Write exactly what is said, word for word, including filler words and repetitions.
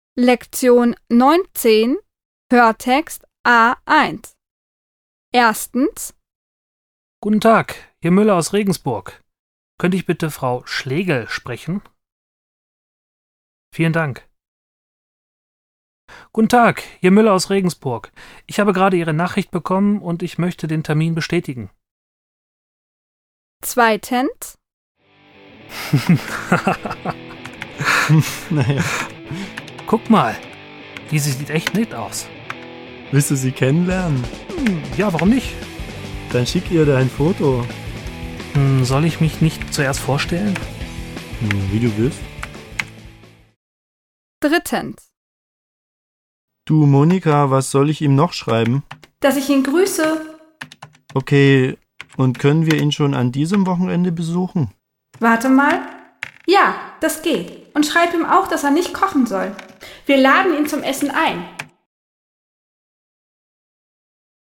Lektion neunzehn, Hörtext A eins. Erstens. Guten Tag, hier Müller aus Regensburg. Könnte ich bitte Frau Schlegel sprechen? Vielen Dank. Guten Tag, hier Müller aus Regensburg. Ich habe gerade Ihre Nachricht bekommen und ich möchte den Termin bestätigen. Zweitens. Naja, Guck mal, diese sieht echt nett aus. willst du sie kennenlernen? Hm, ja, warum nicht? Dann schick ihr da ein Foto. Hm, soll ich mich nicht zuerst vorstellen? Hm, Wie du willst. Drittens. Du, Monika, was soll ich ihm noch schreiben? Dass ich ihn grüße. Okay, und können wir ihn schon an diesem Wochenende besuchen? Warte mal. Ja, das geht. Und schreib ihm auch, dass er nicht kochen soll. Wir laden ihn zum Essen ein.